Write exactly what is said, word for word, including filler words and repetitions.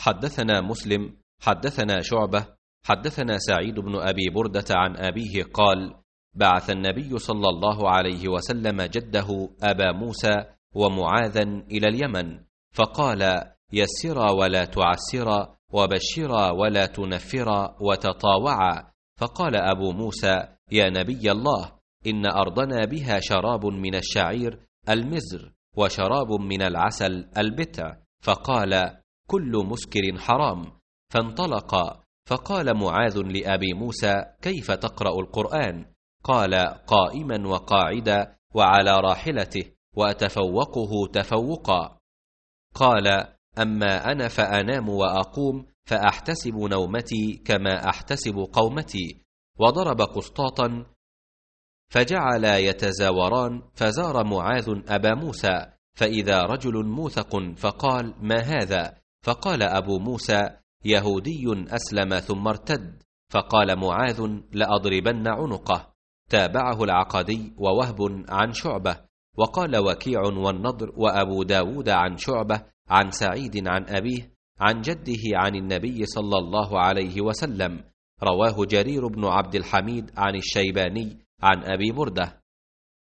حدثنا مسلم حدثنا شعبة حدثنا سعيد بن أبي بردة عن أبيه قال: بعث النبي صلى الله عليه وسلم جده أبا موسى ومعاذا إلى اليمن، فقال: يسرا ولا تعسرا، وبشرا ولا تنفرا، وتطاوعا. فقال أبو موسى: يا نبي الله، إن أرضنا بها شراب من الشعير المزر، وشراب من العسل البتع. فقال: كل مسكر حرام. فانطلقا. فقال معاذ لأبي موسى: كيف تقرأ القرآن؟ قال: قائما وقاعدا وعلى راحلته، وأتفوقه تفوقا. قال: أما أنا فأنام وأقوم، فأحتسب نومتي كما أحتسب قومتي. وضرب قسطاطا فجعلا يتزاوران، فزار معاذ أبا موسى، فإذا رجل موثق، فقال: ما هذا؟ فقال أبو موسى: يهودي أسلم ثم ارتد. فقال معاذ: لأضربن عنقه. تابعه العقدي ووهب عن شعبة. وقال وكيع والنضر وأبو داود عن شعبة عن سعيد عن أبيه عن جده عن النبي صلى الله عليه وسلم. رواه جرير بن عبد الحميد عن الشيباني عن أبي بردة.